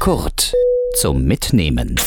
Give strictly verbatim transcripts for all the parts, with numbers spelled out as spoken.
Kurt zum Mitnehmen.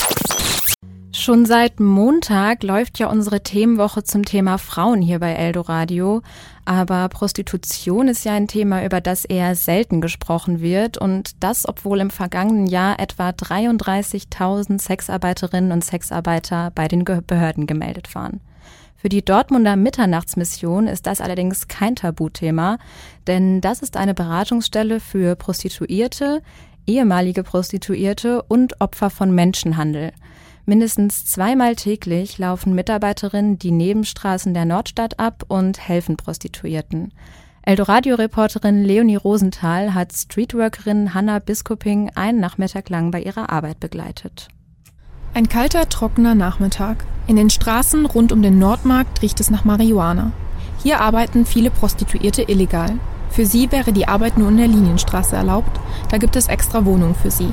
Schon seit Montag läuft ja unsere Themenwoche zum Thema Frauen hier bei Eldoradio. Aber Prostitution ist ja ein Thema, über das eher selten gesprochen wird. Und das, obwohl im vergangenen Jahr etwa dreiunddreißigtausend Sexarbeiterinnen und Sexarbeiter bei den Behörden gemeldet waren. Für die Dortmunder Mitternachtsmission ist das allerdings kein Tabuthema, denn das ist eine Beratungsstelle für Prostituierte, ehemalige Prostituierte und Opfer von Menschenhandel. Mindestens zweimal täglich laufen Mitarbeiterinnen die Nebenstraßen der Nordstadt ab und helfen Prostituierten. Eldoradio-Reporterin Leonie Rosenthal hat Streetworkerin Hanna Biskuping einen Nachmittag lang bei ihrer Arbeit begleitet. Ein kalter, trockener Nachmittag. In den Straßen rund um den Nordmarkt riecht es nach Marihuana. Hier arbeiten viele Prostituierte illegal. Für sie wäre die Arbeit nur in der Linienstraße erlaubt, da gibt es extra Wohnungen für sie.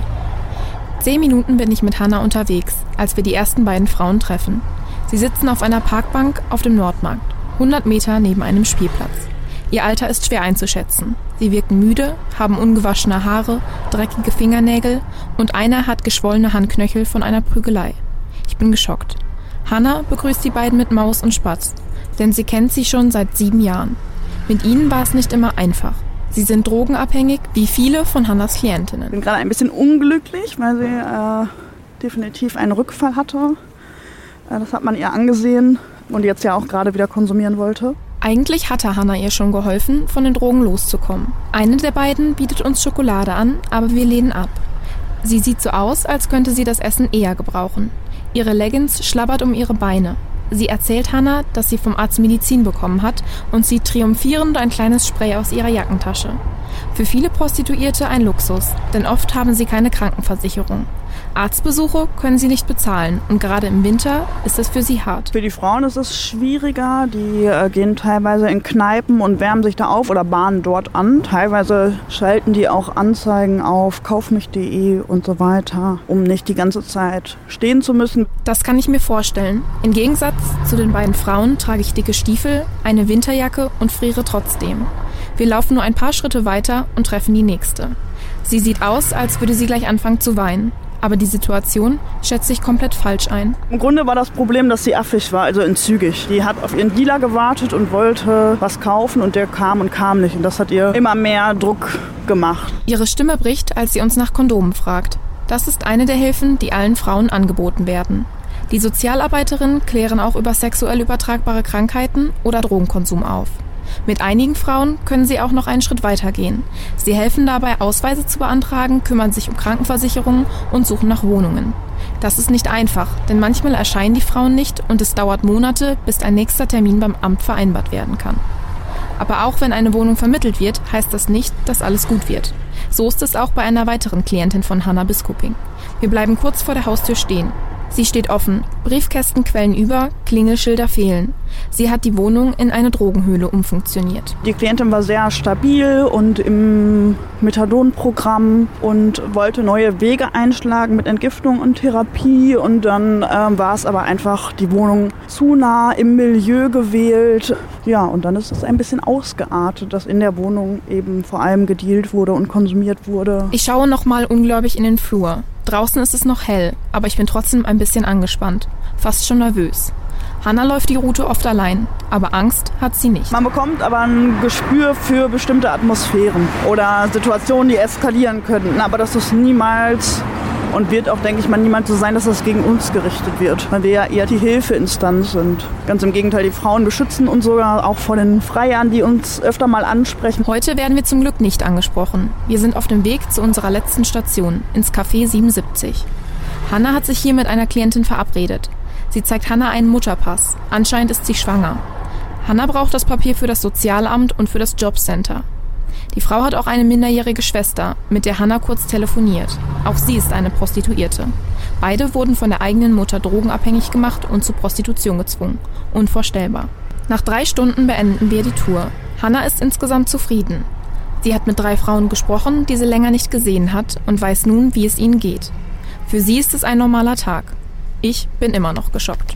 Zehn Minuten bin ich mit Hanna unterwegs, als wir die ersten beiden Frauen treffen. Sie sitzen auf einer Parkbank auf dem Nordmarkt, hundert Meter neben einem Spielplatz. Ihr Alter ist schwer einzuschätzen. Sie wirken müde, haben ungewaschene Haare, dreckige Fingernägel und einer hat geschwollene Handknöchel von einer Prügelei. Ich bin geschockt. Hanna begrüßt die beiden mit Maus und Spatz, denn sie kennt sie schon seit sieben Jahren. Mit ihnen war es nicht immer einfach. Sie sind drogenabhängig, wie viele von Hannas Klientinnen. Ich bin gerade ein bisschen unglücklich, weil sie äh, definitiv einen Rückfall hatte. Äh, das hat man ihr angesehen und jetzt ja auch gerade wieder konsumieren wollte. Eigentlich hatte Hanna ihr schon geholfen, von den Drogen loszukommen. Eine der beiden bietet uns Schokolade an, aber wir lehnen ab. Sie sieht so aus, als könnte sie das Essen eher gebrauchen. Ihre Leggings schlabbert um ihre Beine. Sie erzählt Hanna, dass sie vom Arzt Medizin bekommen hat und zieht triumphierend ein kleines Spray aus ihrer Jackentasche. Für viele Prostituierte ein Luxus, denn oft haben sie keine Krankenversicherung. Arztbesuche können sie nicht bezahlen und gerade im Winter ist es für sie hart. Für die Frauen ist es schwieriger, die äh, gehen teilweise in Kneipen und wärmen sich da auf oder bahnen dort an. Teilweise schalten die auch Anzeigen auf kaufmich punkt de und so weiter, um nicht die ganze Zeit stehen zu müssen. Das kann ich mir vorstellen. Im Gegensatz zu den beiden Frauen trage ich dicke Stiefel, eine Winterjacke und friere trotzdem. Wir laufen nur ein paar Schritte weiter und treffen die nächste. Sie sieht aus, als würde sie gleich anfangen zu weinen. Aber die Situation schätze ich komplett falsch ein. Im Grunde war das Problem, dass sie affig war, also entzügig. Die hat auf ihren Dealer gewartet und wollte was kaufen und der kam und kam nicht. Und das hat ihr immer mehr Druck gemacht. Ihre Stimme bricht, als sie uns nach Kondomen fragt. Das ist eine der Hilfen, die allen Frauen angeboten werden. Die Sozialarbeiterinnen klären auch über sexuell übertragbare Krankheiten oder Drogenkonsum auf. Mit einigen Frauen können sie auch noch einen Schritt weiter gehen. Sie helfen dabei, Ausweise zu beantragen, kümmern sich um Krankenversicherungen und suchen nach Wohnungen. Das ist nicht einfach, denn manchmal erscheinen die Frauen nicht und es dauert Monate, bis ein nächster Termin beim Amt vereinbart werden kann. Aber auch wenn eine Wohnung vermittelt wird, heißt das nicht, dass alles gut wird. So ist es auch bei einer weiteren Klientin von Hanna Biskuping. Wir bleiben kurz vor der Haustür stehen. Sie steht offen, Briefkästen quellen über, Klingelschilder fehlen. Sie hat die Wohnung in eine Drogenhöhle umfunktioniert. Die Klientin war sehr stabil und im Methadon-Programm und wollte neue Wege einschlagen mit Entgiftung und Therapie. Und dann äh, war es aber einfach die Wohnung zu nah im Milieu gewählt. Ja, und dann ist es ein bisschen ausgeartet, dass in der Wohnung eben vor allem gedealt wurde und konsumiert wurde. Ich schaue nochmal ungläubig in den Flur. Draußen ist es noch hell, aber ich bin trotzdem ein bisschen angespannt, fast schon nervös. Hanna läuft die Route oft allein, aber Angst hat sie nicht. Man bekommt aber ein Gespür für bestimmte Atmosphären oder Situationen, die eskalieren könnten. Aber das ist niemals und wird auch, denke ich mal, niemand so sein, dass das gegen uns gerichtet wird. Weil wir ja eher die Hilfeinstanz sind. Ganz im Gegenteil, die Frauen beschützen uns sogar auch vor den Freiern, die uns öfter mal ansprechen. Heute werden wir zum Glück nicht angesprochen. Wir sind auf dem Weg zu unserer letzten Station, ins Café siebenundsiebzig. Hanna hat sich hier mit einer Klientin verabredet. Sie zeigt Hanna einen Mutterpass. Anscheinend ist sie schwanger. Hanna braucht das Papier für das Sozialamt und für das Jobcenter. Die Frau hat auch eine minderjährige Schwester, mit der Hanna kurz telefoniert. Auch sie ist eine Prostituierte. Beide wurden von der eigenen Mutter drogenabhängig gemacht und zur Prostitution gezwungen. Unvorstellbar. Nach drei Stunden beenden wir die Tour. Hanna ist insgesamt zufrieden. Sie hat mit drei Frauen gesprochen, die sie länger nicht gesehen hat und weiß nun, wie es ihnen geht. Für sie ist es ein normaler Tag. Ich bin immer noch geschockt.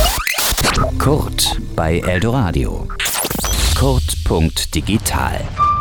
Kurt bei Eldoradio. Kurt punkt digital